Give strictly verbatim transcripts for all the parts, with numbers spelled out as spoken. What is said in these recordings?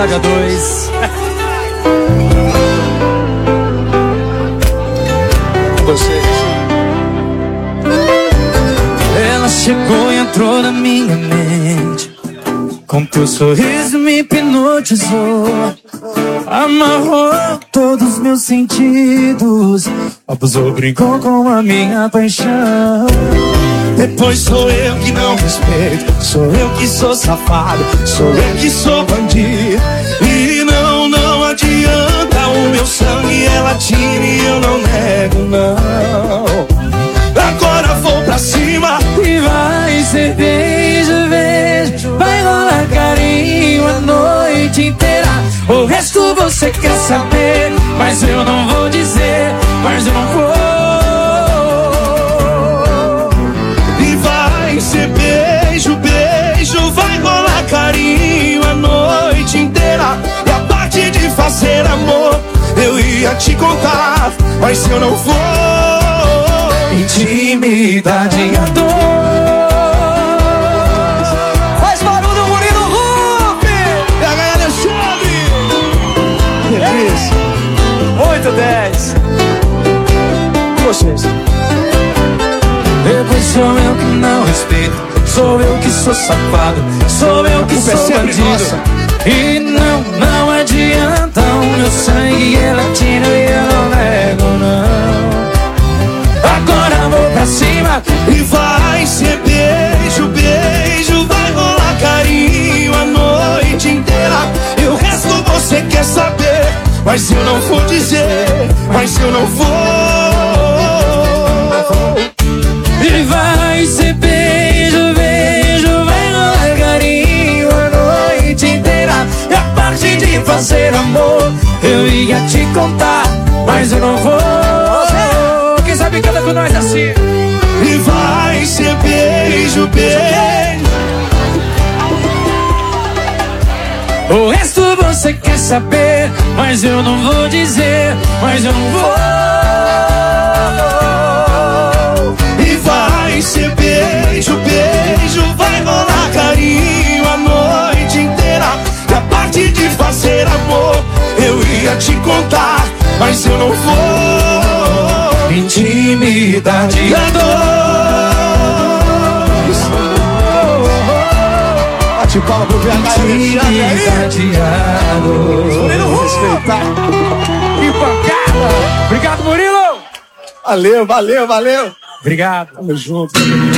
H dois. Vocês. Ela chegou e entrou na minha mente, com teu sorriso me hipnotizou, amarrou todos os meus sentidos, abusou, brincou com a minha paixão. Depois sou eu que não respeito, sou eu que sou safado, sou eu que sou bandido. E não, não adianta, o meu sangue é latino e eu não nego, não. Agora vou pra cima e vai ser beijo, beijo, vai rolar carinho a noite inteira. O resto você quer saber, mas eu não vou dizer, mas eu não vou. E vai ser beijo, beijo, vai rolar carinho a noite inteira. E a parte de fazer amor eu ia te contar, mas eu não vou. Intimidade e a dor. Faz barulho, Murilo Ruff! E a galera Alexandre! Delícia! oito, dez. E vocês? Depois sou eu que não respeito, sou eu que sou safado, sou eu que sou bandido. E não, não adianta, o meu sangue é latino e eu não nego, não. Agora vou pra cima e vai ser beijo, beijo, vai rolar carinho a noite inteira. E o resto você quer saber, mas eu não vou dizer, mas eu não vou. E vai ser beijo, beijo, vai rolar carinho a noite inteira. E a parte de fazer amor eu ia te contar, mas eu não vou. Quem sabe canta com nós assim. E vai ser beijo, beijo. O resto você quer saber, mas eu não vou dizer, mas eu não vou. E vai ser beijo, beijo, vai rolar carinho a noite inteira. E a parte de fazer amor eu ia te contar, mas eu não vou. Intimidade e a dor. Bate palma pro V H. Intimidade e a dor. Respeitar. Que pancada! Obrigado, Murilo! Valeu, valeu, valeu. Obrigado. Tamo junto.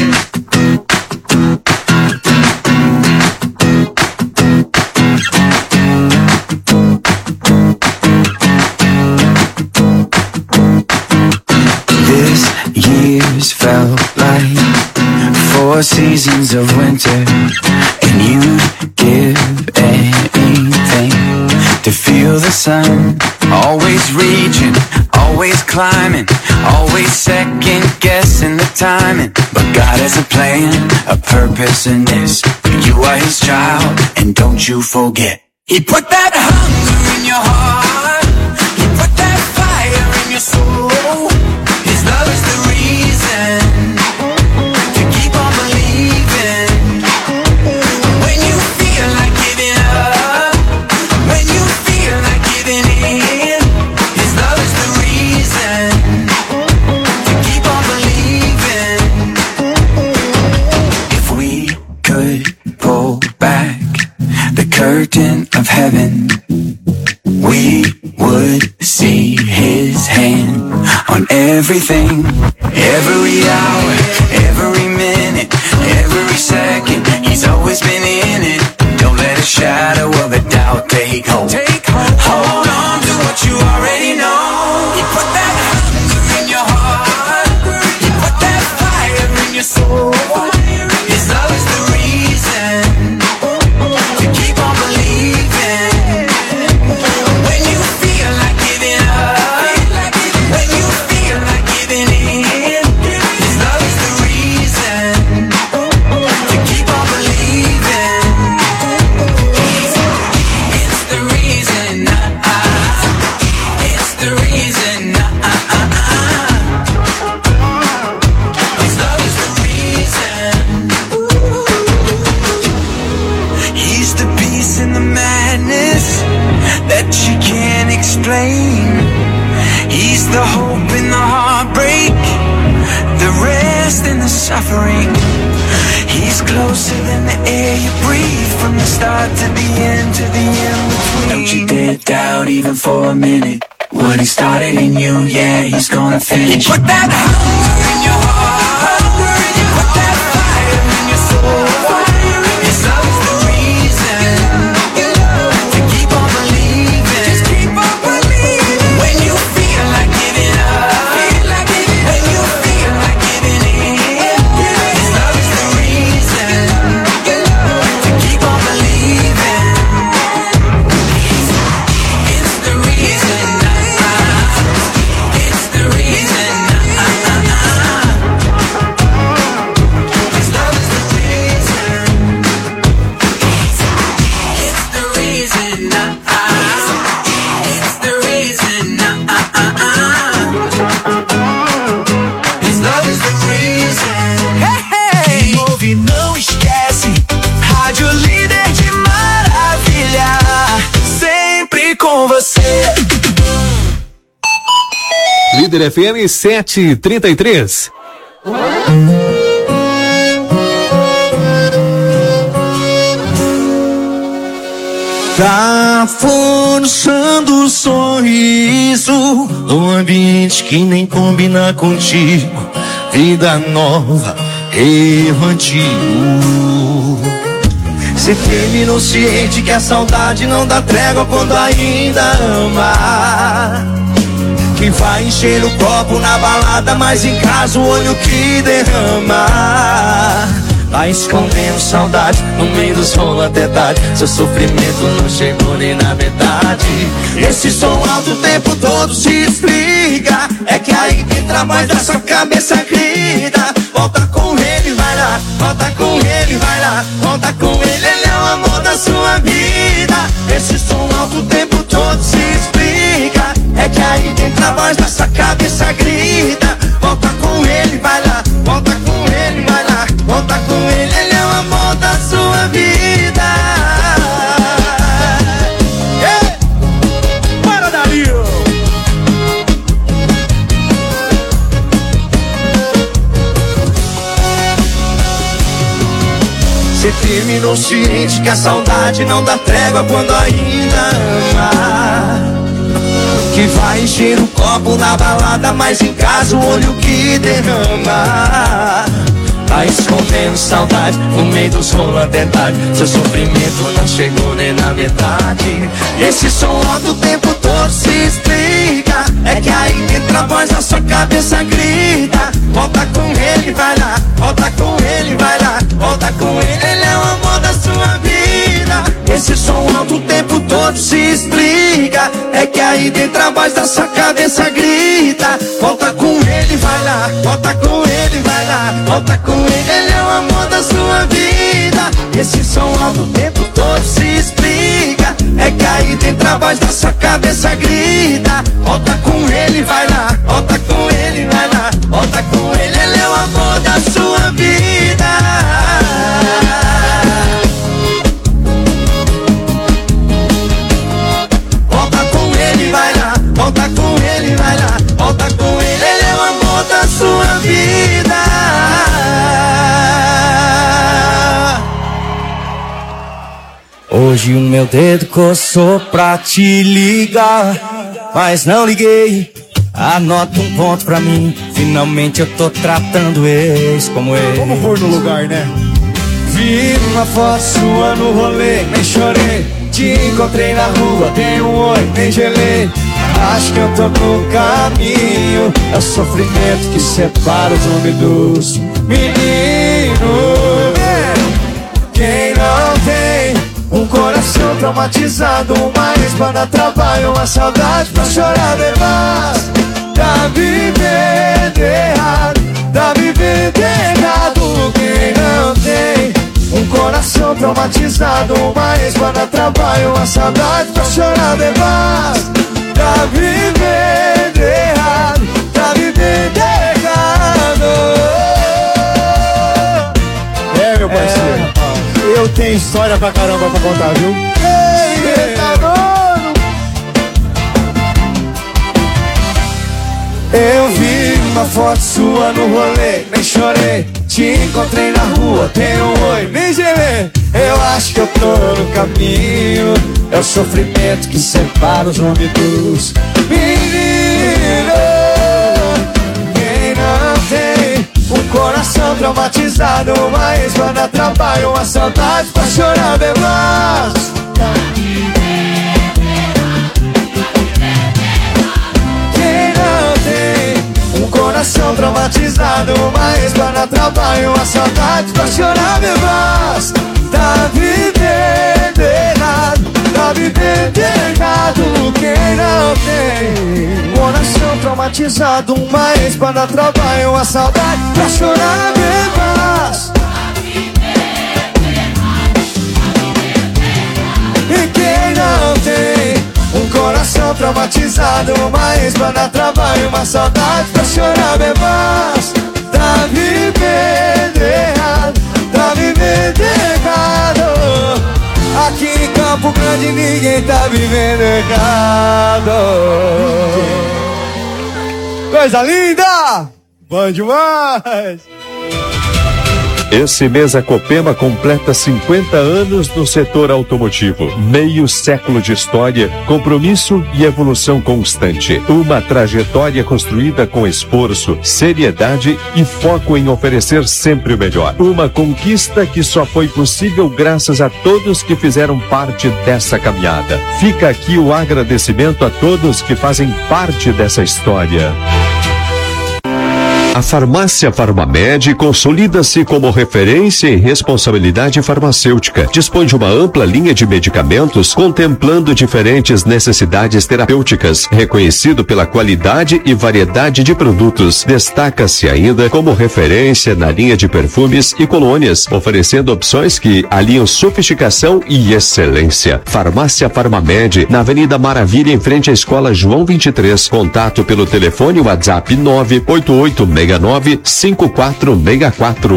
Years felt like four seasons of winter, and you'd give anything to feel the sun. Always reaching, always climbing, always second guessing the timing. But God has a plan, a purpose in this. You are His child, and don't you forget. He put that hunger in your heart, He put that fire in your soul. His love is the reason to keep on believing. When you feel like giving up, when you feel like giving in, His love is the reason to keep on believing. If we could pull back the curtain of heaven, we would see His hand on everything, every hour, every minute, every second. He's always been in it. Don't let a shadow of a doubt take hold. Take hold. Hold on to what you already know. He put that hunger in your heart, He put that fire in your soul. His love is the reason to keep on believing. When you feel like giving up, when you feel like giving in, His love is the reason to keep on believing. It's the reason. that you can't explain. He's the hope in the heartbreak, the rest in the suffering. He's closer than the air you breathe, from the start to the end, to the in-between. Don't you dare doubt even for a minute what he started in you, yeah, he's gonna finish. He put that hunger in your heart, hunger in your heart. Put that fire in your soul, fire in your soul. His love's the reason to keep on believing. Just keep on believing. When you feel like giving up, feel like giving up. When you feel like giving in, his love is the reason to keep on believing. It's the reason. It's the reason. His love is the reason. It's the reason. It's the reason. His love is the reason. Hey, ouve, não esquece. Rádio Líder de Maravilha, sempre com você. Líder F M sete e trinta e três. Tá forçando o sorriso num ambiente que nem combina contigo. Vida nova, erro antigo. Cê terminou ciente que a saudade não dá trégua quando ainda ama. Que vai encher o copo na balada, mas em casa o olho que derrama. Tá escondendo saudade no meio dos rolos até tarde. Seu sofrimento não chegou nem na metade. Esse som alto o tempo todo se explica. É que aí dentro a voz da sua cabeça grita. Volta com ele, vai lá. Volta com ele, vai lá. Volta com ele, ele é o amor da sua vida. Esse som alto o tempo todo se explica. É que aí dentro a voz da sua cabeça grita. Volta com ele, vai lá. Volta com ele, vai lá. Volta com ele, ele é o amor da sua vida. Yeah. Para, Dario! Cê terminou ciente que a saudade não dá trégua quando ainda ama. Que vai encher o copo na balada, mas em casa o olho que derrama. Tá escondendo saudade no meio dos rolos até tarde. Seu sofrimento não chegou nem na metade. Esse som alto o tempo todo se explica. É que aí dentro a voz da sua cabeça grita. Volta com ele, vai lá. Volta com ele, vai lá. Volta com ele, ele é o amor da sua vida. Esse som alto o tempo todo se explica. É que aí dentro a voz da sua cabeça grita. Volta com ele, vai lá. Volta com ele, vai lá. Volta com ele, ele é o amor da sua vida. Esse som alto o tempo todo se explica. É que aí dentro a voz da sua cabeça grita. Volta com ele, vai lá. Volta com ele, vai lá. Volta com ele, ele é o amor da sua vida. Volta com ele, vai lá. Volta com ele, vai lá. Volta com ele, ele é o amor da sua vida. Hoje o meu dedo coçou pra te ligar, mas não liguei. Anota um ponto pra mim. Finalmente eu tô tratando ex como ex. Vamos pôr no lugar, né? Vi uma foto sua no rolê, nem chorei. Te encontrei na rua, dei um oi, nem gelei. Acho que eu tô no caminho. É o sofrimento que separa os homens dos meninos. Quem não tem um coração traumatizado, uma ex-ba dá trabalho, uma saudade pra chorar demais. Tá vivendo errado, tá vivendo errado. Quem não tem um coração traumatizado, uma ex-ba dá trabalho, uma saudade pra chorar demais. Tá vivendo errado, tá vivendo errado. É, meu parceiro, é, eu tenho história pra caramba pra contar, viu? Ei, tá dono. uma foto sua no rolê, nem chorei. Te encontrei na rua, tem um oi, nem gelei. Eu acho que eu tô no caminho. É o sofrimento que separa os homens dos meninos. Quem não tem um coração traumatizado, uma ex-banda trabalho, uma saudade pra chorar demais. Coração traumatizado, uma ex-banda trabalho, uma saudade pra chorar demais. Tá vivendo errado, tá vivendo errado. Quem não tem coração traumatizado, uma ex-banda trabalho, uma saudade pra chorar demais. E quem não tem um coração traumatizado, uma ex-banda trabalho, uma saudade pra chorar demais. Tá vivendo errado, tá vivendo errado. Aqui em Campo Grande ninguém tá vivendo errado. Coisa linda! Bom demais! Esse mês a Copema completa cinquenta anos no setor automotivo. Meio século de história, compromisso e evolução constante. Uma trajetória construída com esforço, seriedade e foco em oferecer sempre o melhor. Uma conquista que só foi possível graças a todos que fizeram parte dessa caminhada. Fica aqui o agradecimento a todos que fazem parte dessa história. A farmácia Farmamed consolida-se como referência em responsabilidade farmacêutica. Dispõe de uma ampla linha de medicamentos contemplando diferentes necessidades terapêuticas, reconhecido pela qualidade e variedade de produtos. Destaca-se ainda como referência na linha de perfumes e colônias, oferecendo opções que alinham sofisticação e excelência. Farmácia Farmamed, na Avenida Maravilha, em frente à Escola João vinte e três. Contato pelo telefone WhatsApp nove oito oito seis nove cinco quatro seis quatro.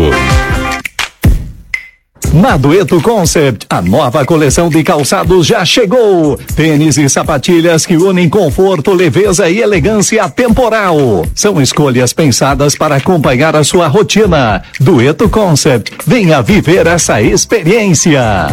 Na Dueto Concept, a nova coleção de calçados já chegou. Tênis e sapatilhas que unem conforto, leveza e elegância temporal. São escolhas pensadas para acompanhar a sua rotina. Dueto Concept, venha viver essa experiência.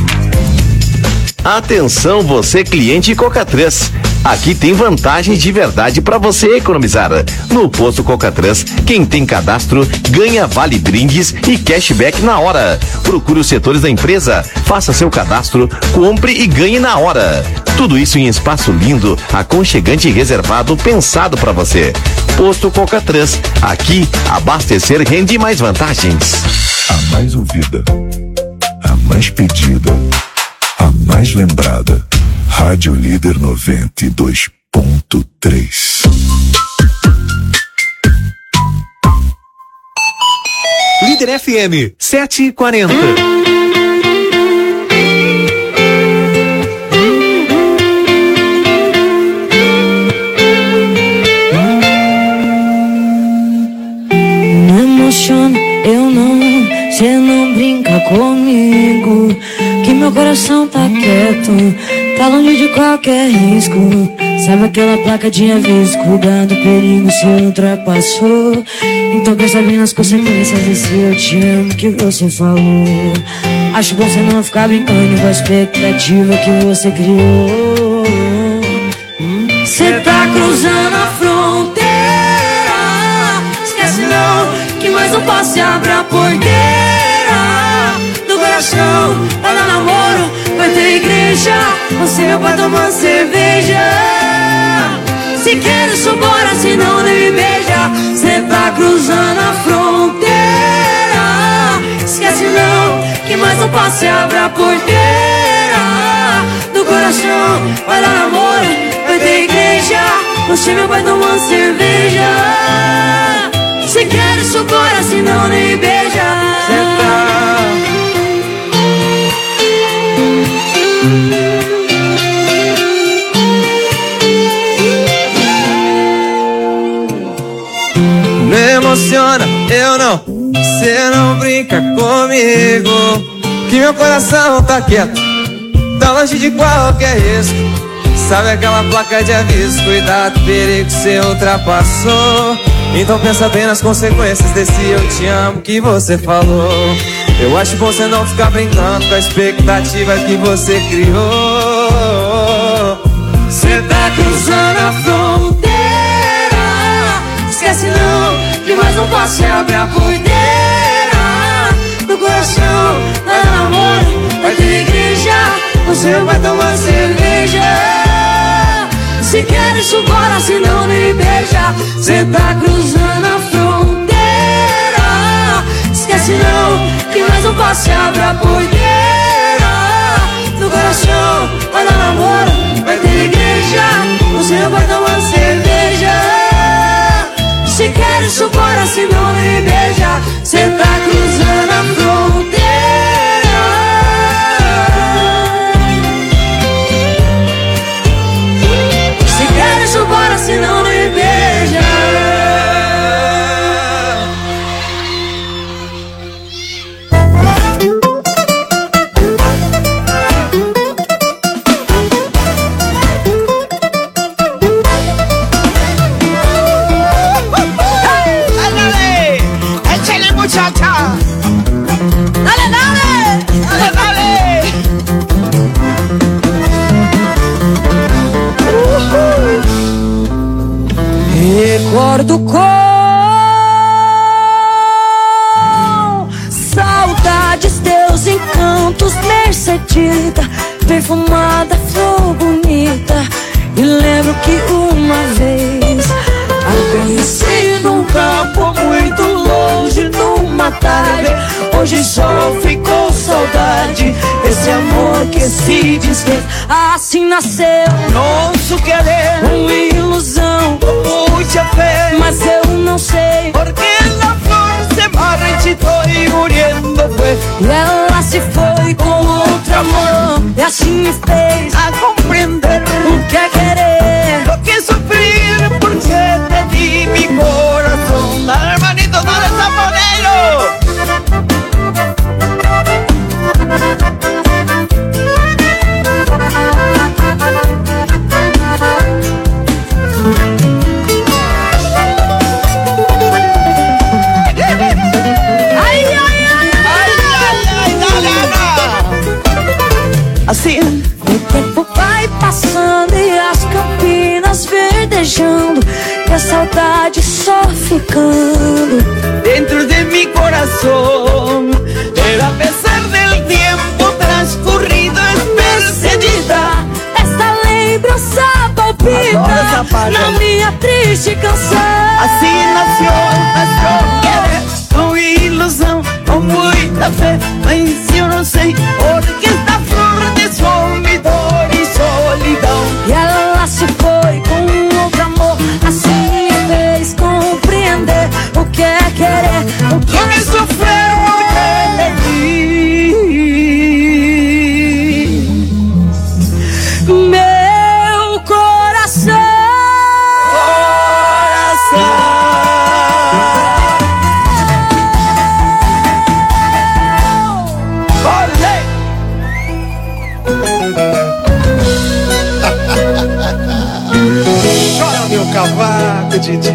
Atenção você cliente Cocatrans. Aqui tem vantagens de verdade para você economizar. No posto Cocatrans, quem tem cadastro ganha vale brindes e cashback na hora. Procure os setores da empresa, faça seu cadastro, compre e ganhe na hora. Tudo isso em espaço lindo, aconchegante e reservado, pensado para você. Posto Cocatrans. Aqui, abastecer rende mais vantagens. A mais ouvida, a mais pedida, a mais lembrada. Rádio Líder noventa e dois ponto três. Líder F M sete e quarenta. Não emociona, eu não, cê não brinca comigo, que meu coração tá quieto, tá longe de qualquer risco. Sabe aquela placa de aviso, cuidado, perigo se ultrapassou. Então quer saber nas consequências desse eu te amo que você falou. Acho bom você não ficar brincando com a expectativa que você criou. Cê tá cruzando a fronteira, esquece não, que mais um passo e abre a porteira do coração. Vai dar namoro, vai ter igreja, você meu pai tomando cerveja. Se quer isso bora, se não nem me beija. Cê tá cruzando a fronteira, esquece não, que mais um passo e abre a porteira do coração. Vai dar namoro, vai ter igreja, você meu pai tomando cerveja. Se quer isso bora, se não nem me beija. Cê tá me emociona, eu não, cê não brinca comigo, que meu coração tá quieto, tá longe de qualquer risco. Sabe aquela placa de aviso, cuidado, perigo, você ultrapassou. Então pensa bem nas consequências desse eu te amo que você falou. Eu acho bom você não ficar brincando com a expectativa que você criou. Você tá cruzando a fronteira, esquece não, que mais um passo é abrir a porteira. No coração, vai dar namoro, vai ter igreja, você vai tomar cerveja. Se quer isso bora, se não me beija. Cê tá cruzando a fronteira, esquece não, que mais um passo abre a porteira. No coração, vai dar namoro, vai ter igreja, você vai tomar cerveja. Se quer isso bora, se não me beija. Cê tá cruzando a fronteira. Bora, se não me beija. Dale, échale muchacha. Dale, dale, dale, dale. Recordo com saudades teus encantos, Mercedita, perfumada, flor bonita. E lembro que uma vez a conheci num campo muito longe, numa tarde. Hoje só ficou saudade, esse amor que se desfez. Assim nasceu nosso querer, uma ilusão com muita fé. Mas eu não sei porque la flor se marchitou e muriendo foi. E ela se foi com outro amor, e assim me fez a compreender o que é querer, lo que sufrir, porque te di mi corazón. Dale, hermanito, dale, zaponero. Assim, o tempo vai passando e as campinas verdejando, e a saudade só ficando dentro de mi corazón. Pero a pesar del tiempo transcurrido, es Mercedita, esta lembrança palpita na minha triste canção. Assim nasceu nuestro querer, com ilusão, com muita fé. Mas eu não sei porque esta flor desfome dor e solidão. E ela se foi com outro amor, assim me fez compreender o que é querer, o que é sofrer, porque te di meu coração. Chora meu cavaco, Didi.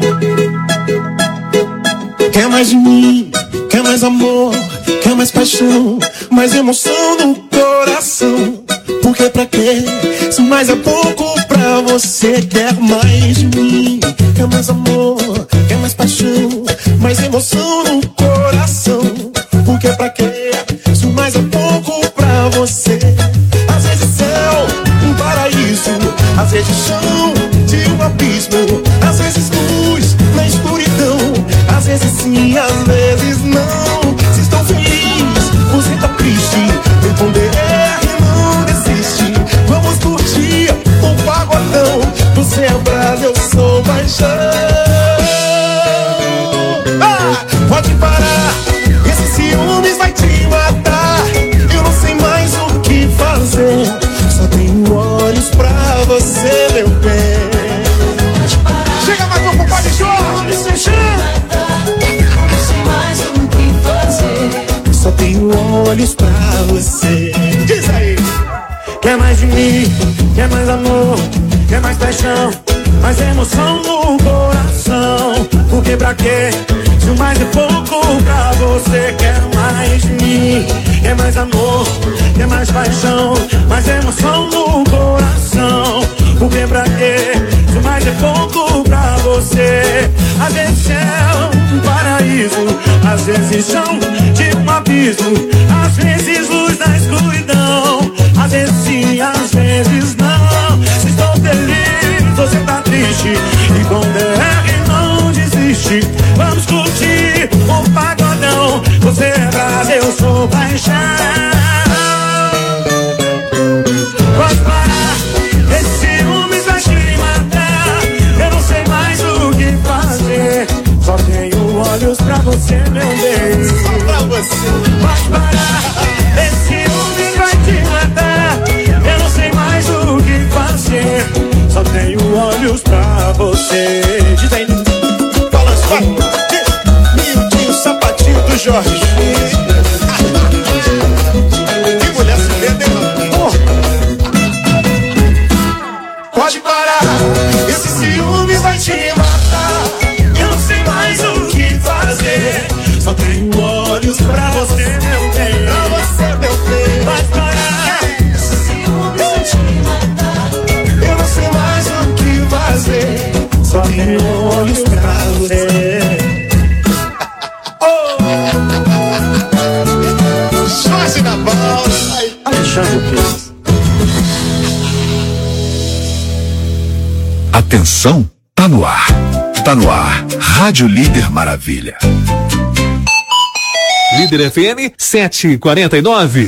Quer mais de mim, quer mais amor, quer mais paixão, mais emoção no coração. Porque pra quê? Se mais é pouco pra você. Quer mais de mim, quer mais amor, quer mais paixão, mais emoção no coração. Porque pra quê? Se mais é pouco pra você. Às vezes céu, um paraíso, às vezes chão de um abismo, às vezes luz na escuridão, às vezes sim, às vezes não. Se estou feliz, você tá triste, responder e não desiste. Vamos curtir um pagodão, você é brasa, eu sou paixão. Ah, pode parar, esse ciúmes vai te matar. Eu não sei mais o que fazer, só tenho olhos pra você, meu bem. quer mais amor, quer mais paixão, mais emoção no coração. Porque pra quê? Se o mais é pouco pra você, quer mais de mim. Quer mais amor, quer mais paixão, mais emoção no coração. Porque pra quê? Se o mais é pouco pra você. Às vezes céu, um paraíso, às vezes chão, tipo um abismo, às vezes luz na escuridão, às vezes sim, às vezes não. Se estou feliz, você tá triste, e com D R não desiste. Vamos curtir o pagodão. Você é brasa, eu sou paixão. Pode parar, esse ciúme vai te matar. Eu não sei mais o que fazer, só tenho olhos pra você, meu bem. Só pra você. Pode parar, esse ciúme vai te matar. Eu não sei mais o que fazer, só tenho olhos pra você. Diz aí. Balança, vai. Miudinho, sapatinho do Jorge. Que mulher se vende, pode parar, esse ciúme vai te matar. Eu não sei mais o que fazer, só tenho olhos pra você, meu bem. Pra você, meu bem. Pode parar, esse ciúme vai te matar. Eu não sei mais o que fazer, só tenho olhos pra você. Sócio na bola. Alexandre Pires. Atenção, tá no ar. Tá no ar. Rádio Líder Maravilha. Líder F M sete e quarenta e nove.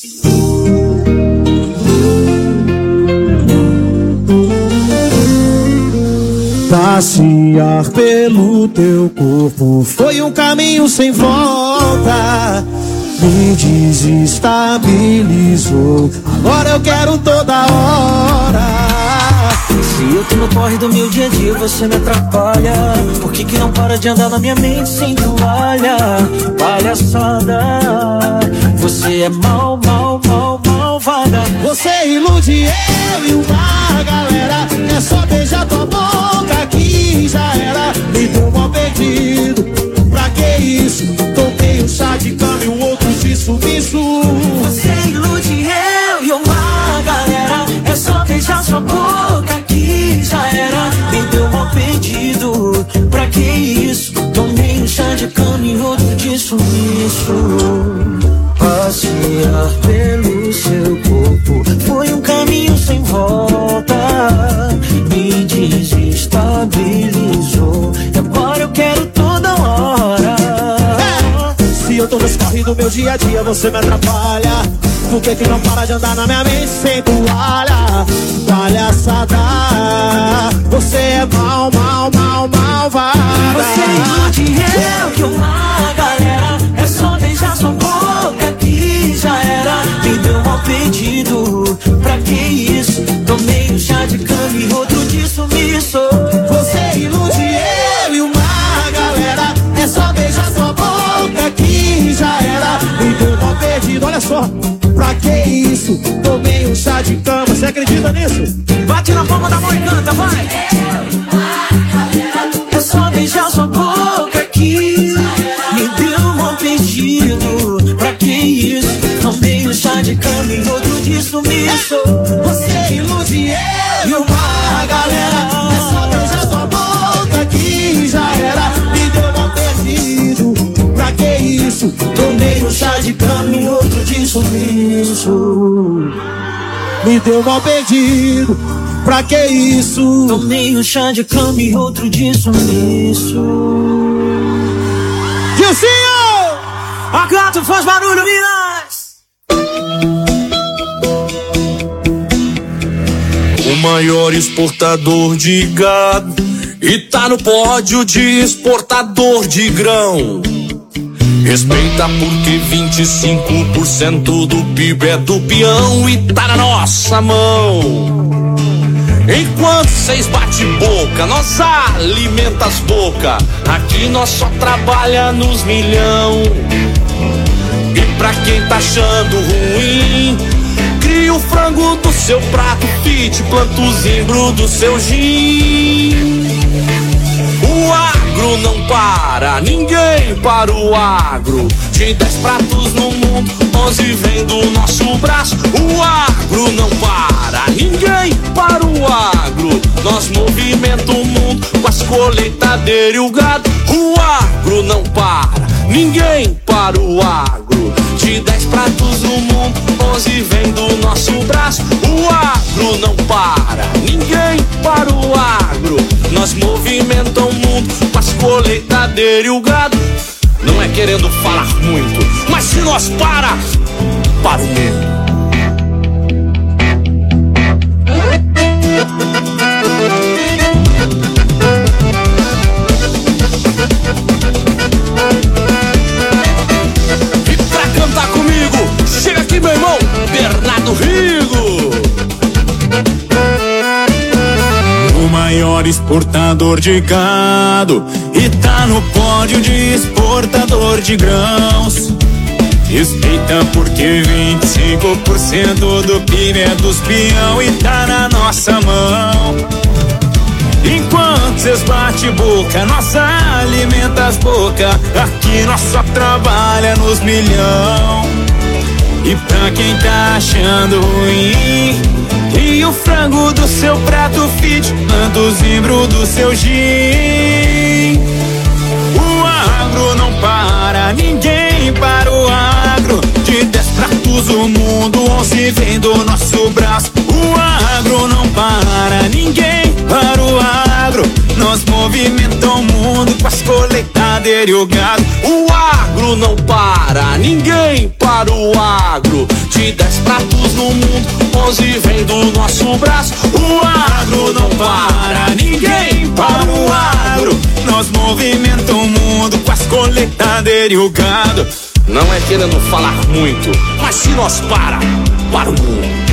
Passear pelo teu corpo foi um caminho sem volta. Me desestabilizou, agora eu quero toda hora. Se eu tô no corre do meu dia a dia, você me atrapalha. Por que que não para de andar na minha mente sem toalha? Palhaçada, você é mal, mal, mal, malvada. Você ilude eu e uma galera, é só beijar tua boca que já era. Me deu mal perdido, pra que isso? Tomei um chá de cama e o outro de sumiço. Você ilude eu e uma galera, é só beijar sua boca que já era. Me deu mal perdido, pra que isso? Tomei um chá de cama e outro de sumiço. Passear pelo seu corpo foi um caminho sem volta. Me desestabilizou e agora eu quero toda hora. É. Se eu tô nos corre do meu dia a dia, você me atrapalha. Por que que não para de andar na minha mente sem toalha? Palhaçada, você é mal, mal, mal, malvada. Você ilude eu que uma galera, é só beijar sua boca que já era. Me deu mal pedido, pra que isso? Tomei um chá de cama e outro de sumiço. Você ilude eu e uma galera, é só beijar sua boca que já era. Me deu mal perdido, olha só. Pra que isso? Tomei um chá de cama, você acredita nisso? Bate na palma da mão e canta, vai! É só beijar sua boca que me deu um pedido. Pra que isso? Tomei um chá de cama e outro de sumiço. Você ilude eu e uma galera, é só beijar sua boca que já era. Me deu um perdido. Pra que isso? Tomei um chá de cama e outro de sumiço. Me deu mal perdido, pra que isso? Tomei um chá de cama e outro de sumiço. Gilcinho! A gato faz barulho, Minas! O maior exportador de gado e tá no pódio de exportador de grão. Respeita porque vinte e cinco por cento do P I B é do peão e tá na nossa mão. Enquanto cês bate boca, nós alimenta as boca. Aqui nós só trabalha nos milhão. E pra quem tá achando ruim, cria o frango do seu prato fit, planta o zimbro do seu gin. O agro não para, ninguém para o agro. De dez pratos no mundo, onze vem do nosso braço. O agro não para, ninguém para o agro. Nós movimenta o mundo com as colheitadeiras e o gado. O agro não para, ninguém para o agro. De dez pratos no mundo, onze vem do nosso braço. O agro não para, ninguém para o agro. Nós movimenta o mundo com as colheitadeiras e o gado. Não é querendo falar muito, mas se nós para, para o mundo. E pra cantar comigo, chega aqui meu irmão, Bernardo Rigo. O maior exportador de gado e tá no pódio de exportador de grãos. Respeita porque vinte e cinco por cento do P I B é dos peão e tá na nossa mão. Enquanto cês bate boca, nós alimenta as bocas. Aqui nós só trabalha nos milhão. E pra quem tá achando ruim, e o frango do seu prato fit, planta o zimbro do seu gin. O agro não para, ninguém para o agro. De dez pratos o mundo, onze vem do nosso braço. O agro não para, ninguém para o agro. Nós movimenta o mundo com as colheitadeiras e o gado. O agro não para, ninguém para o agro. De dez pratos no mundo, onze vem do nosso braço. O agro não para, ninguém para o agro. Nós movimenta o mundo com as colheitadeiras e o gado. Não é querendo falar muito, mas se nós para, para o mundo.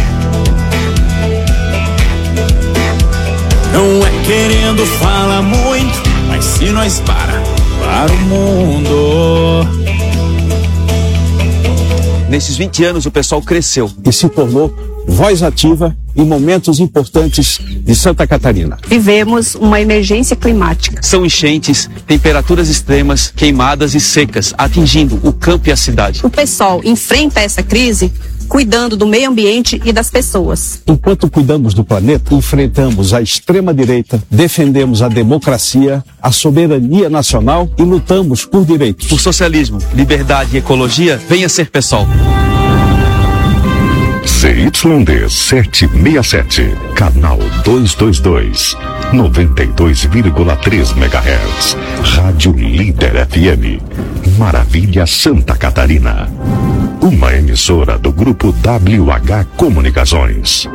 Não é querendo falar muito, mas se nós para, para o mundo. Nesses vinte anos o pessoal cresceu e se tornou voz ativa em momentos importantes de Santa Catarina. Vivemos uma emergência climática. São enchentes, temperaturas extremas, queimadas e secas, atingindo o campo e a cidade. O pessoal enfrenta essa crise cuidando do meio ambiente e das pessoas. Enquanto cuidamos do planeta, enfrentamos a extrema-direita, defendemos a democracia, a soberania nacional e lutamos por direitos. Por socialismo, liberdade e ecologia, venha ser PSOL. C Y D setecentos e sessenta e sete, canal duzentos e vinte e dois, noventa e dois vírgula três megahertz, Rádio Líder F M, Maravilha, Santa Catarina. Uma emissora do Grupo W H Comunicações.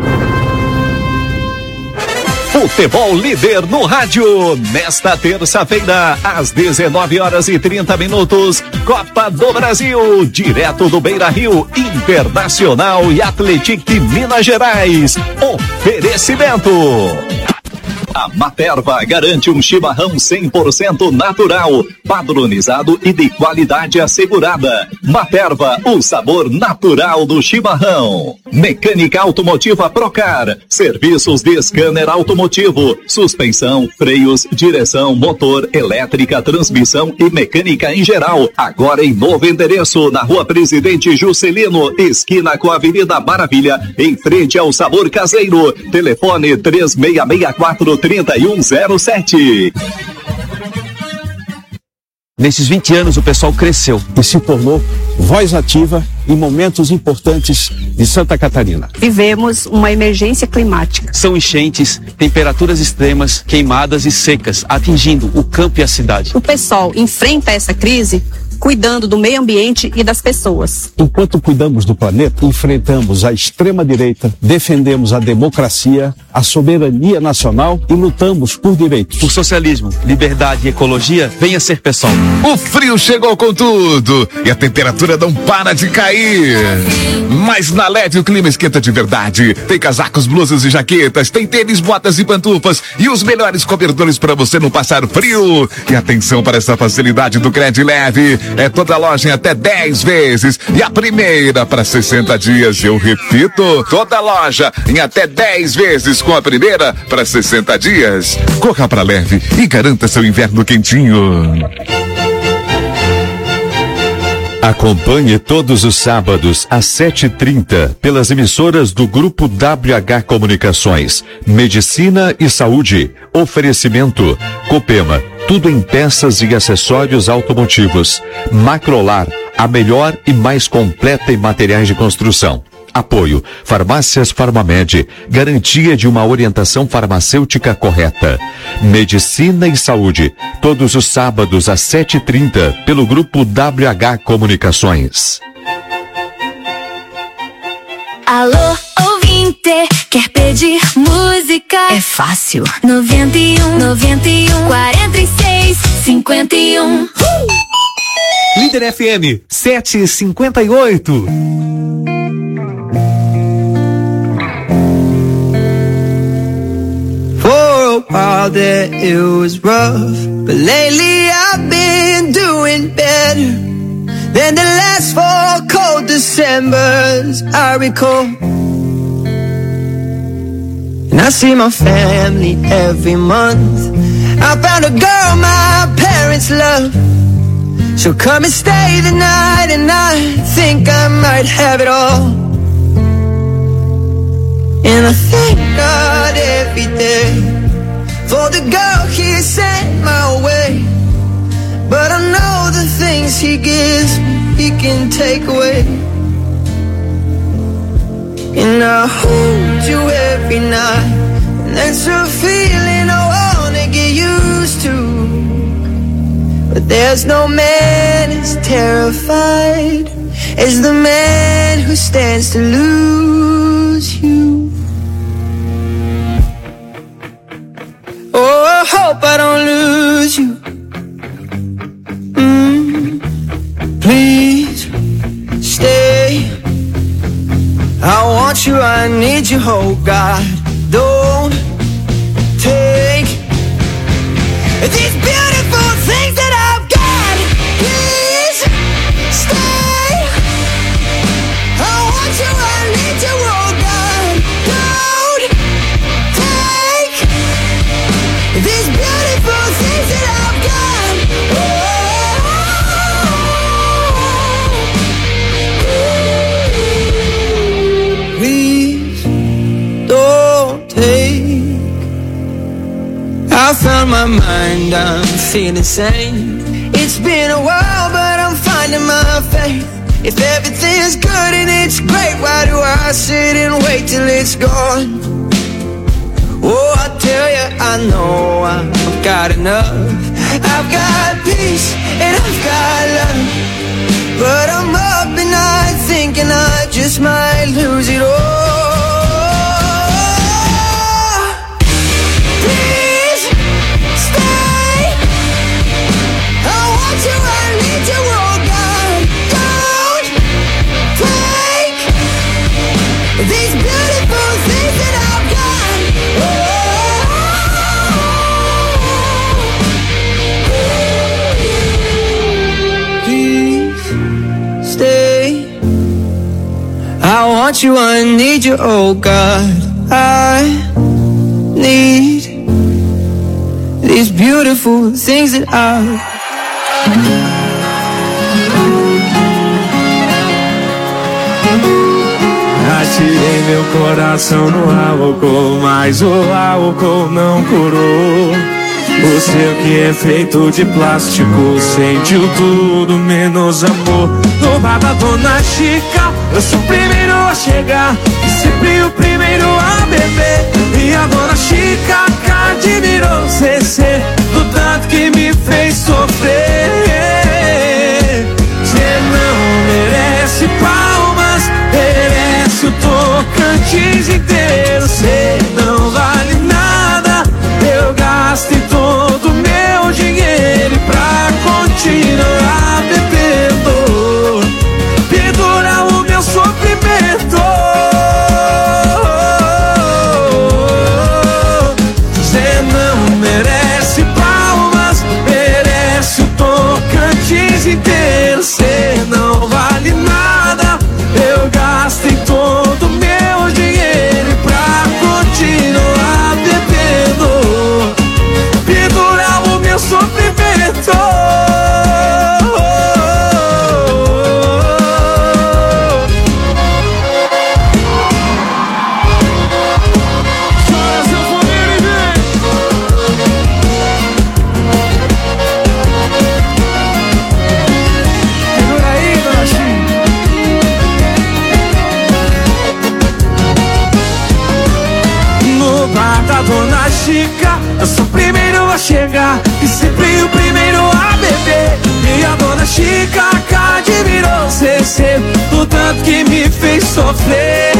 Futebol Líder no rádio. Nesta terça-feira, às dezenove horas e trinta minutos, Copa do Brasil, direto do Beira-Rio, Internacional e Atlético de Minas Gerais. Oferecimento. A Materva garante um chimarrão cem por cento natural, padronizado e de qualidade assegurada. Materva, o sabor natural do chimarrão. Mecânica Automotiva Procar, serviços de scanner automotivo, suspensão, freios, direção, motor, elétrica, transmissão e mecânica em geral. Agora em novo endereço, na Rua Presidente Juscelino, esquina com a Avenida Maravilha, em frente ao Sabor Caseiro. Telefone três seis seis quatro, três um zero sete. Nesses vinte anos o pessoal cresceu e se tornou voz ativa em momentos importantes de Santa Catarina. Vivemos uma emergência climática. São enchentes, temperaturas extremas, queimadas e secas, atingindo o campo e a cidade. O pessoal enfrenta essa crise cuidando do meio ambiente e das pessoas. Enquanto cuidamos do planeta, enfrentamos a extrema-direita, defendemos a democracia, a soberania nacional e lutamos por direitos. Por socialismo, liberdade e ecologia, venha ser PSOL. O frio chegou com tudo e a temperatura não para de cair. Mas na L E D o clima esquenta de verdade. Tem casacos, blusas e jaquetas, tem tênis, botas e pantufas e os melhores cobertores para você não passar frio. E atenção para essa facilidade do Cred Leve. É toda loja em até dez vezes. E a primeira para sessenta dias. Eu repito, toda loja em até dez vezes com a primeira para sessenta dias. Corra pra Leve e garanta seu inverno quentinho. Acompanhe todos os sábados às sete e trinta pelas emissoras do Grupo W H Comunicações, Medicina e Saúde. Oferecimento Copema, tudo em peças e acessórios automotivos. Macrolar, a melhor e mais completa em materiais de construção. Apoio Farmácias Farmamed, garantia de uma orientação farmacêutica correta. Medicina e Saúde, todos os sábados às sete e trinta pelo Grupo W H Comunicações. Alô, ouvinte, quer pedir música? É fácil. noventa e um, noventa e um, quarenta e seis, cinquenta e um. Uh! Líder F M sete e cinquenta e oito. For a while there it was rough, but lately I've been doing better than the last four cold Decembers I recall. And I see my family every month. I found a girl my parents love. She'll come and stay the night, and I think I might have it all. And I thank God every day for the girl He sent my way. But I know the things He gives me, He can take away. And I hold you every night, and that's a feeling I wanna get used to. But there's no man as terrified as the man who stands to lose you. Oh, I hope I don't lose you. Mm, please stay. I want you, I need you, oh God. Don't take these beautiful things that I've got. Please stay. I want you, I need you, oh God. Don't take these beautiful things that I've got. Oh, please don't take. I found my mind, I'm feeling sane. It's been a while, but I'm finding my faith. If everything's good and it's great, why do I sit and wait till it's gone? Oh, I tell you, I know I've got enough. I've got peace and I've got love, but I'm up at night thinking I just might lose it all. Please stay. I want you, I need you, oh God. Don't take these beautiful things that I've got. Please stay. I want you, I need you, oh God. I need these beautiful things that I. Atirei meu coração no álcool, mas o álcool não curou. O seu que é feito de plástico sentiu tudo menos amor. No bar da Dona Chica, eu sou o primeiro a chegar e sempre o primeiro a beber. E a Dona Chica admirou C C do tanto que me fez sofrer. Cê não merece palmas, merece o Tocantins inteiro. Cê não vale nada, eu gastei todo o meu dinheiro pra continuar bebendo, pendura o meu sofrimento. dona Chica, eu sou o primeiro a chegar e sempre o primeiro a beber. E a dona Chica virou C C, do tanto que me fez sofrer.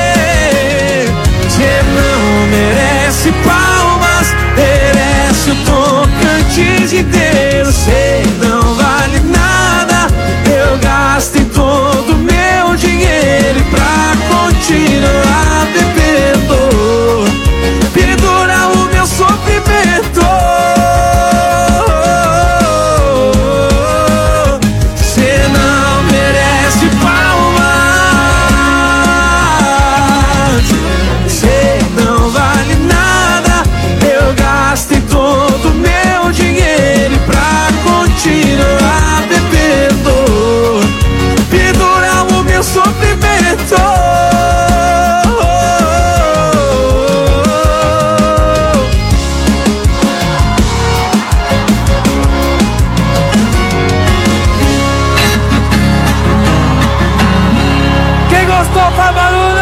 Cê não merece palmas, merece o Tocantins inteiro. Cê não vale nada, eu gastei todo o meu dinheiro. E pra continuar bebendo, pendura o meu sofrimento. Cê não merece palmas, cê não vale nada, eu gastei todo o meu dinheiro. E pra continuar bebendo, pendura o meu sofrimento. Quem gostou, faz barulho!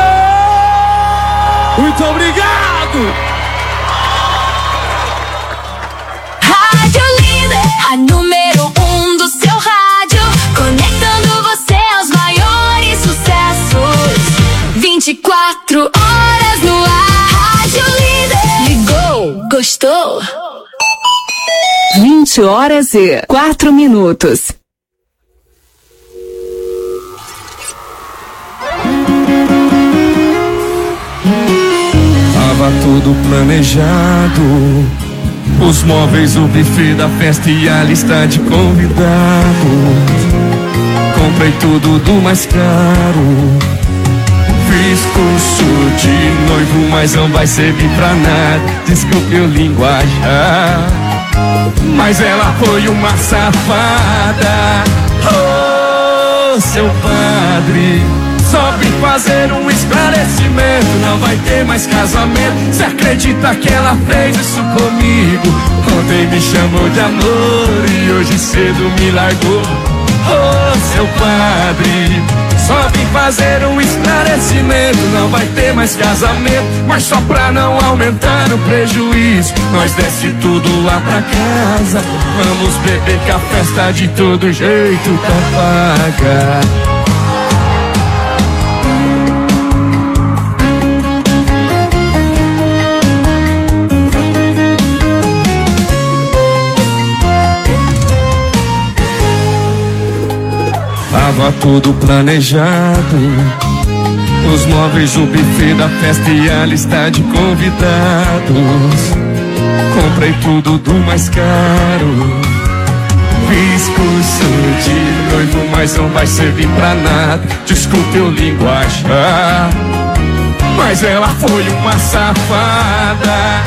Muito obrigado! Rádio Líder, a número um do seu rádio, conectando você aos maiores sucessos. vinte e quatro horas no ar. Rádio Líder. Ligou, gostou? vinte horas e quatro minutos. Tava tudo planejado, os móveis, o buffet da festa e a lista de convidados. Comprei tudo do mais caro, fiz curso de noivo, mas não vai servir pra nada. Desculpe o linguajar, mas ela foi uma safada. Oh, seu padre, só vim fazer um esclarecimento, não vai ter mais casamento. Cê acredita que ela fez isso comigo? Ontem me chamou de amor e hoje cedo me largou. Oh, seu padre, só vim fazer um esclarecimento, não vai ter mais casamento. Mas só pra não aumentar o prejuízo, nós desce tudo lá pra casa. Vamos beber que a festa de todo jeito tá paga. Tava tudo planejado, os móveis, o buffet da festa e a lista de convidados. Comprei tudo do mais caro, fiz curso de noivo, mas não vai servir pra nada. Desculpe o linguajar, mas ela foi uma safada.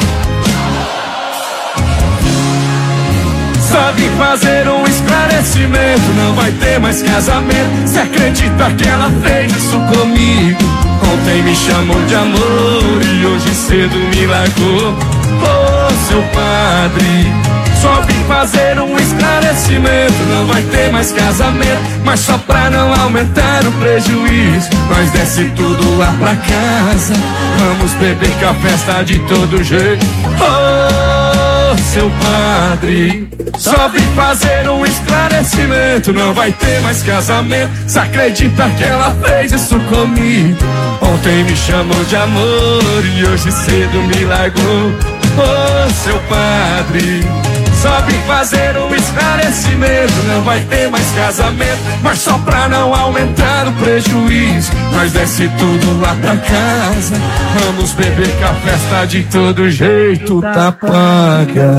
Só vim fazer um esclarecimento, não vai ter mais casamento. Cê acredita que ela fez isso comigo? Ontem me chamou de amor e hoje cedo me largou. Oh, seu padre, só vim fazer um esclarecimento, não vai ter mais casamento. Mas só pra não aumentar o prejuízo, nós desce tudo lá pra casa. Vamos beber que a festa de todo jeito. Oh, seu padre, só vim fazer um esclarecimento, não vai ter mais casamento. Cê acredita que ela fez isso comigo? Ontem me chamou de amor e hoje cedo me largou. Oh, seu padre, só vim fazer um esclarecimento, não vai ter mais casamento. Mas só pra não aumentar o prejuízo, nós desce tudo lá pra casa. Vamos beber que a festa de todo jeito tá paga.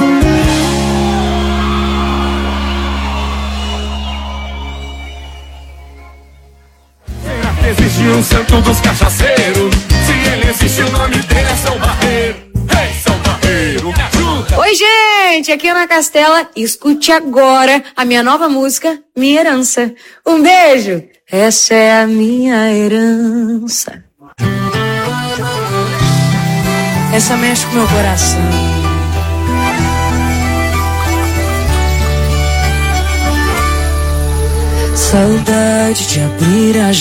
Existe um santo dos cachaceiros, se ele existe o nome dele é São Barreiro. Ei, São Barreiro, me ajuda! Oi, gente, aqui é Ana Castela. Escute agora a minha nova música, Minha Herança. Um beijo! Essa é a minha herança. Essa mexe com meu coração. Saudade de abrir a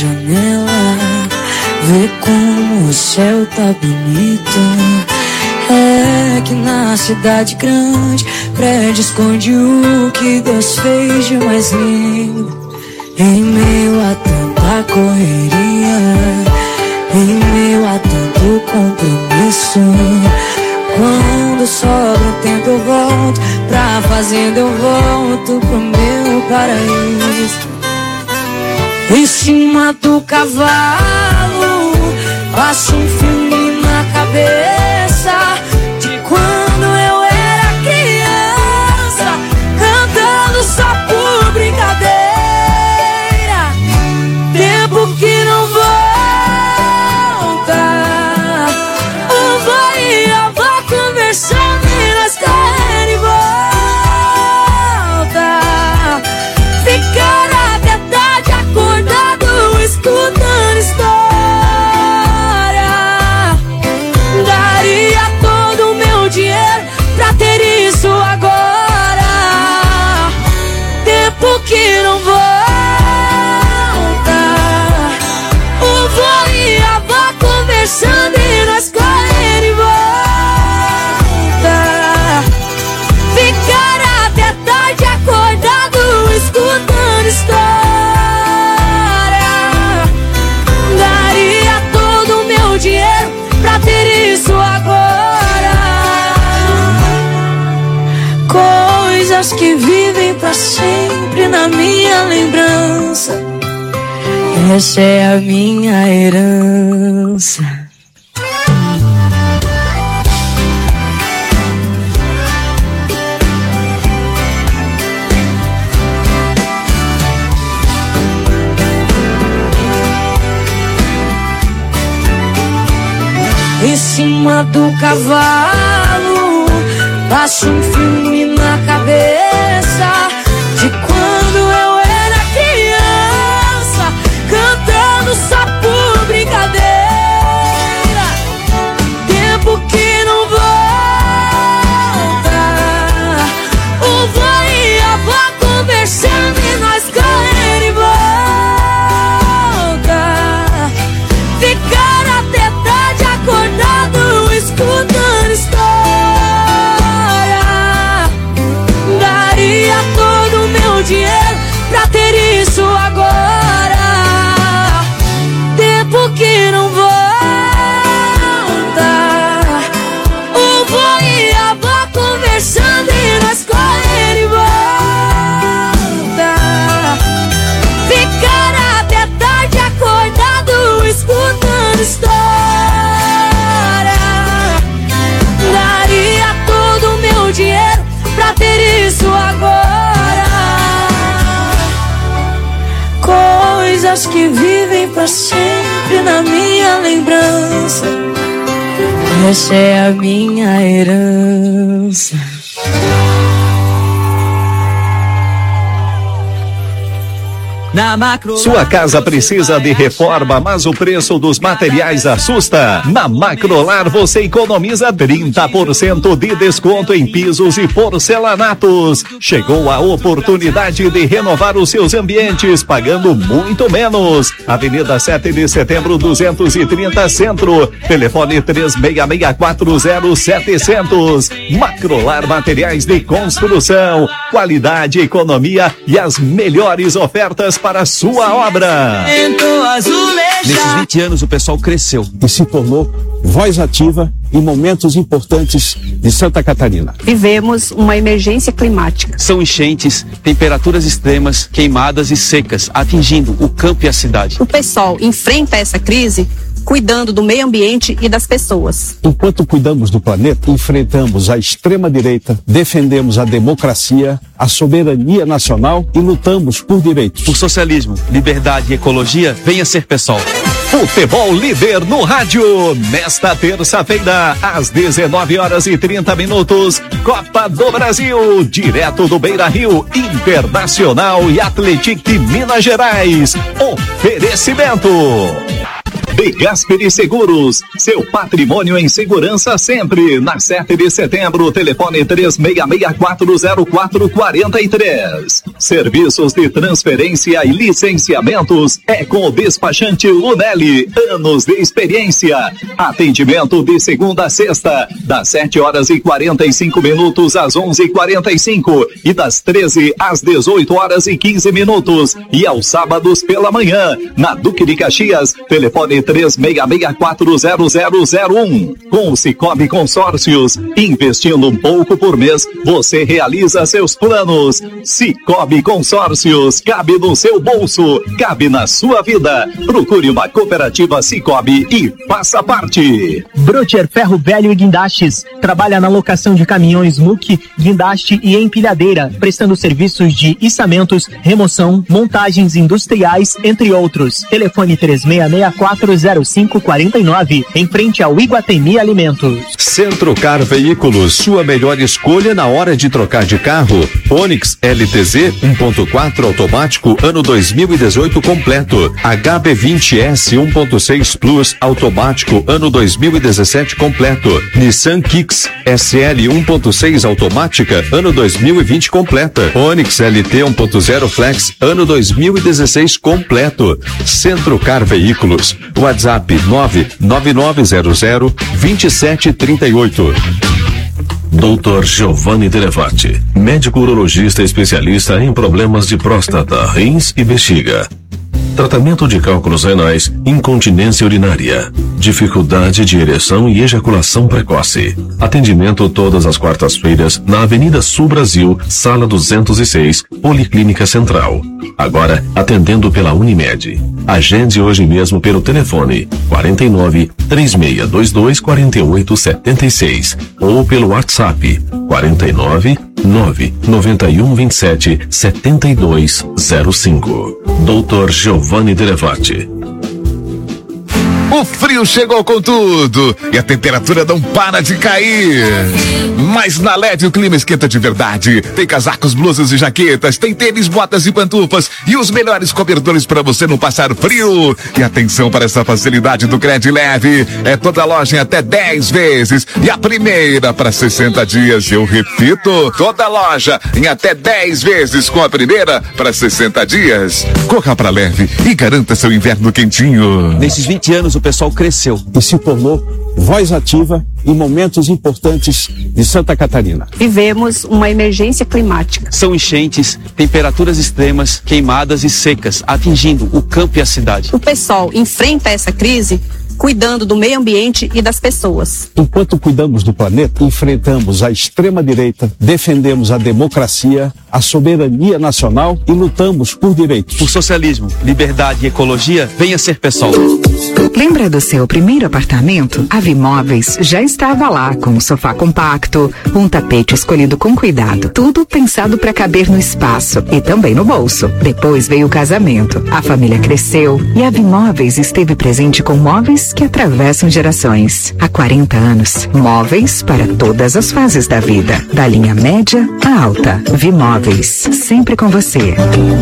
janela, ver como o céu tá bonito. É que na cidade grande prédio esconde o que Deus fez de mais lindo. Em meio a tanta correria, em meio a tanto compromisso, quando sobra um tempo eu volto pra fazenda, eu volto pro meu paraíso. Em cima do cavalo, passo um filme na cabeça de quando eu era criança, cantando só por brincadeira. Tempo que não volta, o vô e a avó conversando e nós correndo e volta. Ficar até tarde acordado escutando história. Daria todo o meu dinheiro pra ter isso agora. Tempo que não volta, o vô e a avó conversando e nós correndo e volta. Ficar até tarde acordado escutando história. Daria todo o meu dinheiro pra ter isso agora. Coisas que vivem pra sempre na minha lembrança. Essa é a minha herança. Em cima do cavalo, passo um filme na cabeça de quando eu era criança, cantando só por brincadeira. Tempo que não volta, o vô e a avó conversando e nós correndo e volta. Ficar até tarde acordado escutando história. Daria todo o meu dinheiro pra ter isso agora. Tempo que não volta, o vô e a avó conversando e nós correndo e volta. Ficar até tarde acordado escutando história. Daria todo o meu dinheiro pra ter isso agora. Coisas que vivem pra sempre na minha lembrança. Essa é a minha herança. Na Macro... Sua casa precisa de reforma, mas o preço dos materiais assusta. Na Macrolar você economiza trinta por cento de desconto em pisos e porcelanatos. Chegou a oportunidade de renovar os seus ambientes pagando muito menos. Avenida sete de setembro duzentos e trinta Centro. Telefone três seis seis quatro zero sete zero zero. Macrolar Materiais de Construção. Qualidade, economia e as melhores ofertas para a sua obra. Nesses vinte anos o pessoal cresceu e se tornou voz ativa em momentos importantes de Santa Catarina. Vivemos uma emergência climática. São enchentes, temperaturas extremas, queimadas e secas, atingindo o campo e a cidade. O pessoal enfrenta essa crise cuidando do meio ambiente e das pessoas. Enquanto cuidamos do planeta, enfrentamos a extrema-direita, defendemos a democracia, a soberania nacional e lutamos por direitos. Por socialismo, liberdade e ecologia, venha ser PSOL. Futebol líder no rádio. Nesta terça-feira, às dezenove horas e trinta minutos, Copa do Brasil, direto do Beira-Rio, Internacional e Atlético de Minas Gerais. Oferecimento De Gasperi Seguros, seu patrimônio em segurança sempre. Na sete de setembro, telefone três seis seis quatro zero quatro quatro três. Serviços de transferência e licenciamentos é com o despachante Lunelli. Anos de experiência. Atendimento de segunda a sexta, das sete horas e quarenta e cinco minutos às onze e quarenta e cinco e das treze às dezoito horas e quinze minutos. E aos sábados pela manhã, na Duque de Caxias, telefone três seis seis quatro zero zero zero um. Com o Cicobi Consórcios, investindo um pouco por mês, você realiza seus planos. Cicobi Consórcios, cabe no seu bolso, cabe na sua vida. Procure uma cooperativa Cicobi e faça parte. Brocher Ferro Velho e Guindastes trabalha na locação de caminhões M U C, guindaste e empilhadeira, prestando serviços de içamentos, remoção, montagens industriais, entre outros. Telefone três seis seis quatro zero cinco quatro nove, em frente ao Iguatemi Alimentos. Centrocar Veículos, sua melhor escolha na hora de trocar de carro. Onix L T Z um ponto quatro automático ano dois mil e dezoito completo. H B vinte S um ponto seis Plus automático ano dois mil e dezessete completo. Nissan Kicks S L um ponto seis automática ano dois mil e vinte completa. Onix L T um ponto zero Flex ano dois mil e dezesseis completo. Centrocar Veículos. WhatsApp nove nove nove zero zero dois sete três oito. doutor Giovanni Delevati, médico urologista especialista em problemas de próstata, rins e bexiga. Tratamento de cálculos renais, incontinência urinária, dificuldade de ereção e ejaculação precoce. Atendimento todas as quartas-feiras na Avenida Sul Brasil, Sala duzentos e seis, Policlínica Central. Agora atendendo pela Unimed. Agende hoje mesmo pelo telefone quarenta e nove, três seis dois dois, quatro oito sete seis ou pelo WhatsApp quarenta e nove, nove nove um, vinte e sete, setenta e dois zero cinco. doutor Giovanni Delevati. O frio chegou com tudo e a temperatura não para de cair. Mas na L E D o clima esquenta de verdade. Tem casacos, blusas e jaquetas, tem tênis, botas e pantufas e os melhores cobertores para você não passar frio. E atenção para essa facilidade do Crédito Leve. É toda loja em até dez vezes e a primeira para sessenta dias. Eu repito, toda loja em até dez vezes com a primeira para sessenta dias. Corra para Leve e garanta seu inverno quentinho. Nesses vinte anos o pessoal cresceu e se tornou voz ativa em momentos importantes de Santa Catarina. Vivemos uma emergência climática. São enchentes, temperaturas extremas, queimadas e secas, atingindo o campo e a cidade. O pessoal enfrenta essa crise cuidando do meio ambiente e das pessoas. Enquanto cuidamos do planeta, enfrentamos a extrema-direita, defendemos a democracia, a soberania nacional e lutamos por direitos. Por socialismo, liberdade e ecologia, venha ser pessoal. Lembra do seu primeiro apartamento? A Vimóveis já estava lá, com um sofá compacto, um tapete escolhido com cuidado. Tudo pensado para caber no espaço e também no bolso. Depois veio o casamento, a família cresceu e a Vimóveis esteve presente com móveis que atravessam gerações. Há quarenta anos, móveis para todas as fases da vida. Da linha média à alta. Vimóveis, sempre com você.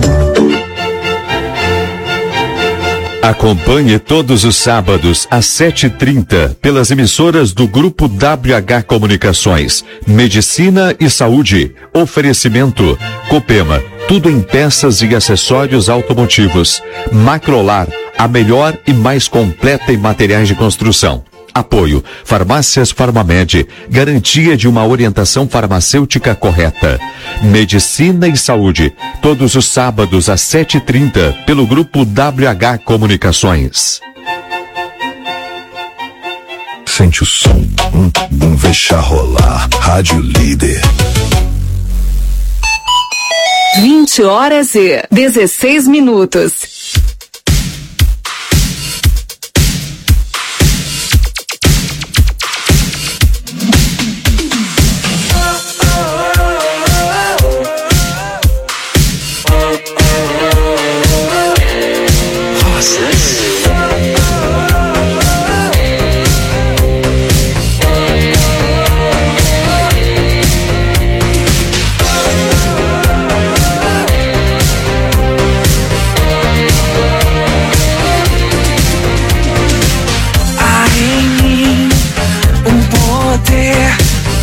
Acompanhe todos os sábados às sete e trinta pelas emissoras do Grupo W H Comunicações. Medicina e Saúde. Oferecimento. Copema. Tudo em peças e acessórios automotivos. Macrolar. A melhor e mais completa em materiais de construção. Apoio. Farmácias Farmamed. Garantia de uma orientação farmacêutica correta. Medicina e Saúde. Todos os sábados às sete e trinta pelo Grupo W H Comunicações. Sente o som. Hum, hum, deixa rolar. Rádio Líder. vinte horas e dezesseis minutos.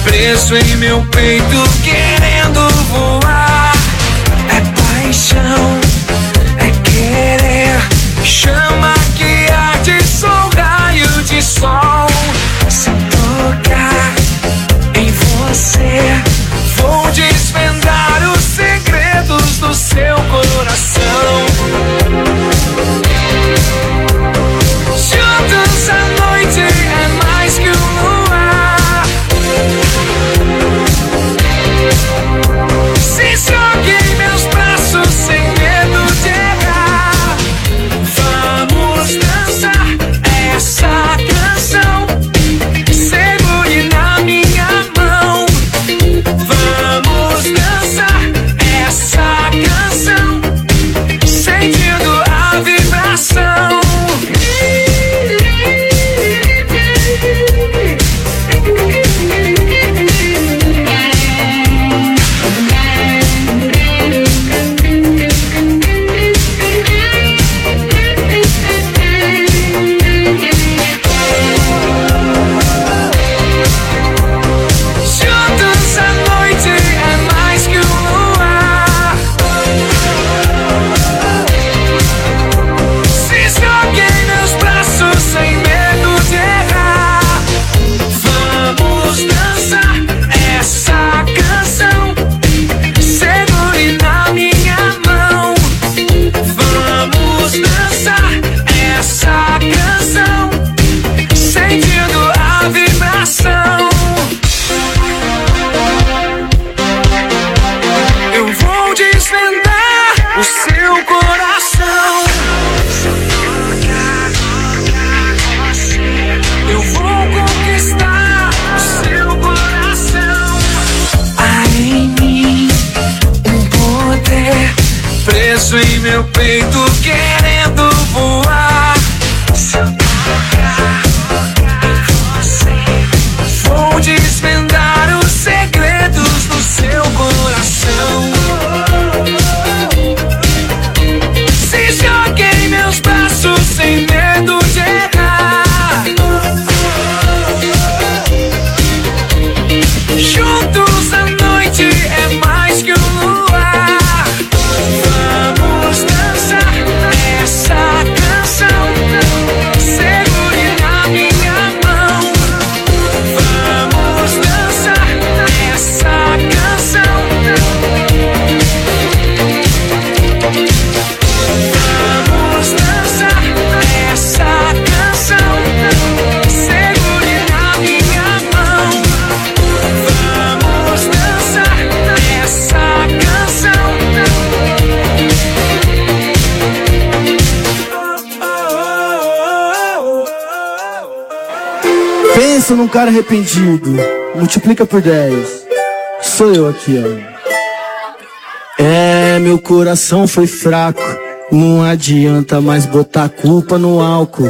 preso em meu peito, querendo voar. É paixão, é querer, chama que arde, sou raio de sol. Se tocar em você, vou desvendar os segredos do seu coração. Juntos à noite é mais que um luar. Se jogue em meus braços sem medo de errar. Vamos dançar essa canção, segure na minha mão. Vamos dançar essa canção, sentindo a vibração. Em meu peito, querendo voar. Se eu tocar em você, vou desvendar os segredos do seu coração. Se jogue em meus braços sem medo de errar. Juntos à noite é mais que um luar. Essa canção, segure na minha mão. Vamos dançar essa canção. Vamos dançar essa canção, segure na minha mão. Vamos dançar essa canção. Pensa num cara arrependido, multiplica por dez. Sou eu aqui, ó. É, meu coração foi fraco, não adianta mais botar a culpa no álcool.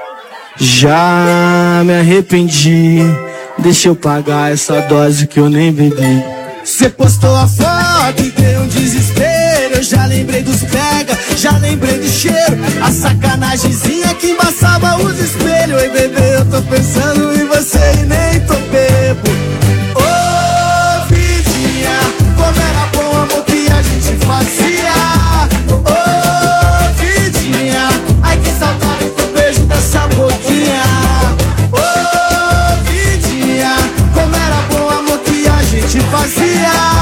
Já me arrependi, deixa eu pagar essa dose que eu nem bebi. Cê postou a foto e deu um desespero. Eu já lembrei dos pega, já lembrei do cheiro. A sacanagemzinha que embaçava os espelhos. Ei, bebê, eu tô pensando em você e nem tô bebo. Ô, vidinha, como era bom amor que a gente fazia. Ô, vidinha, ai que saudade do beijo dessa boquinha. Ô, vidinha, como era bom amor que a gente fazia.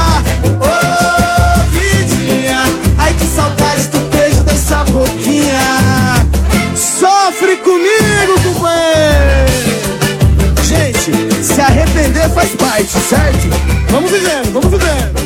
Ô, vidinha, ai que saudade do beijo dessa boquinha. Sofre comigo, companheiro. Gente, se arrepender faz parte, certo? Vamos vivendo, vamos vivendo.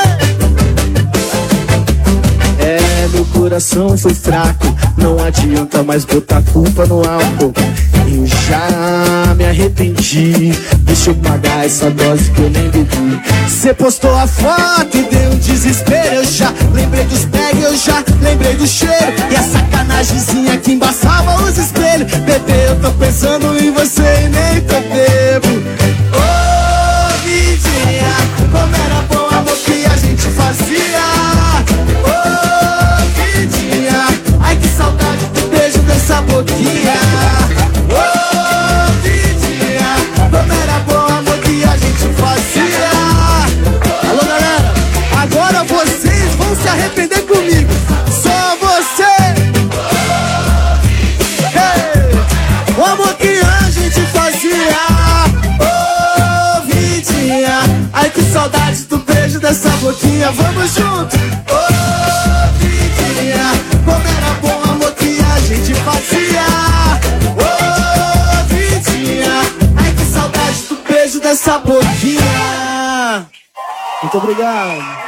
É, meu coração foi fraco, não adianta mais botar culpa no álcool. Eu já me arrependi, deixa eu pagar essa dose que eu nem bebi. Cê postou a foto e deu um desespero. Eu já lembrei dos pega, eu já lembrei do cheiro. E a sacanagemzinha que embaçava os espelhos. Bebê, eu tô pensando em você e nem tô bebo. Ô, vidinha, como era bom amor que a gente fazia. Ô, vidinha, ai que saudade do beijo dessa boquinha. Ô, vidinha, como era bom amor que a gente fazia. saudade do beijo dessa boquinha. Vamos junto! Ô, oh, vidinha, como era bom amor que a gente fazia. Ô, oh, vidinha, ai que saudade do beijo dessa boquinha. Muito obrigado.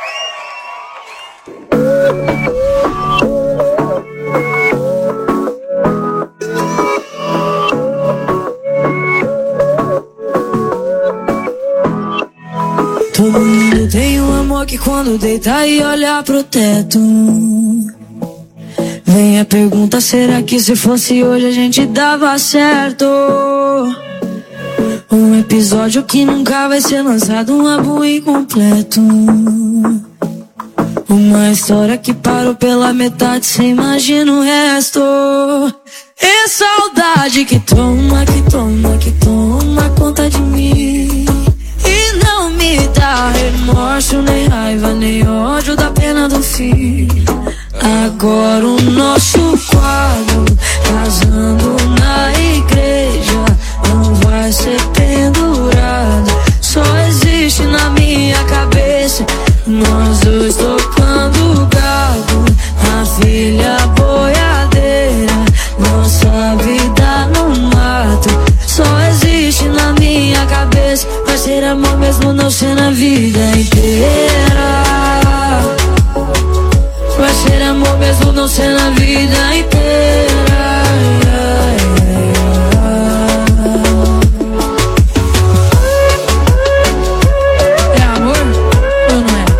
Todo mundo tem um amor que quando deita e olha pro teto, vem a pergunta, será que se fosse hoje a gente dava certo? Um episódio que nunca vai ser lançado, um álbum incompleto. Uma história que parou pela metade, cê imagina o resto. É saudade que toma, que toma, que toma conta de mim. E não me dá remorso, nem raiva, nem ódio da pena do fim. Agora o nosso quadro, casando na igreja, não vai ser pendurado, só existe na minha cabeça. Nós dois tocando gado, a filha boiadeira, nossa vida no mato, só existe na minha cabeça. Vai ser amor mesmo não ser na vida inteira. Vai ser amor mesmo não ser na vida inteira. É amor ou não é?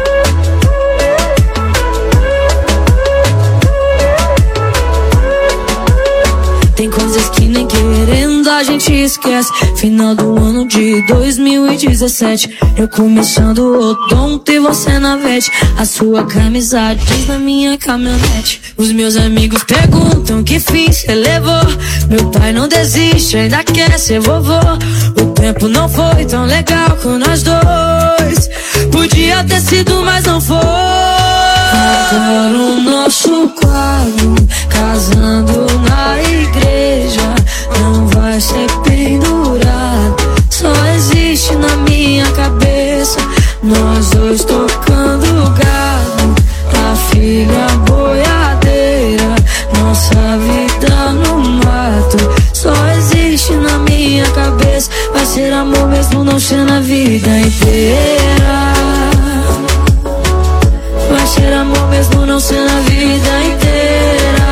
Tem coisas que nem querendo a gente esquece. Final do ano de dois mil e dezessete, eu começando o odonto e você na vete. A sua camisa diz na minha caminhonete. Os meus amigos perguntam que fim cê levou. Meu pai não desiste, ainda quer ser vovô. O tempo não foi tão legal com nós dois. Podia ter sido, mas não foi. Agora o nosso quadro, casando na igreja, não vai ser pendurado, só existe na minha cabeça. Nós dois tocando gado, a filha boiadeira, nossa vida no mato, só existe na minha cabeça. Vai ser amor mesmo não ser na vida inteira. Vai ser amor mesmo não ser na vida inteira.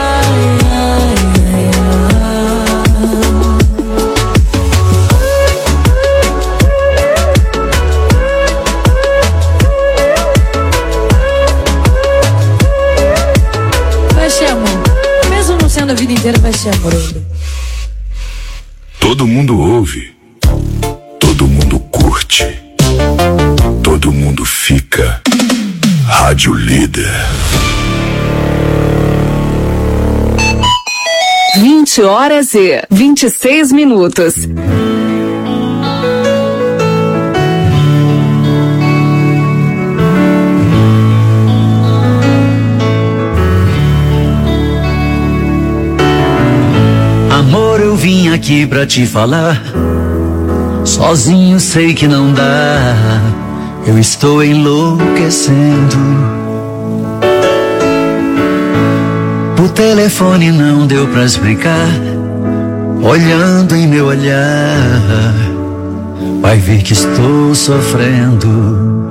Vai ser amor, mesmo não sendo a vida inteira, vai ser amor ainda. Todo mundo ouve, todo mundo curte, todo mundo fica. Rádio Líder. vinte horas e vinte e seis minutos. Amor, eu vim aqui pra te falar. Sozinho sei que não dá. Eu estou enlouquecendo. O telefone não deu pra explicar. Olhando em meu olhar, vai ver que estou sofrendo.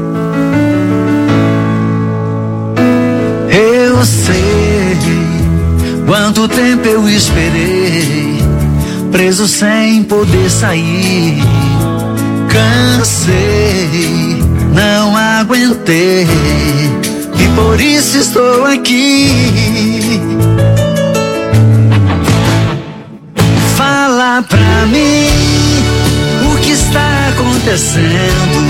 Eu sei quanto tempo eu esperei, preso sem poder sair. Cansei, não aguentei, e por isso estou aqui. Fala pra mim o que está acontecendo.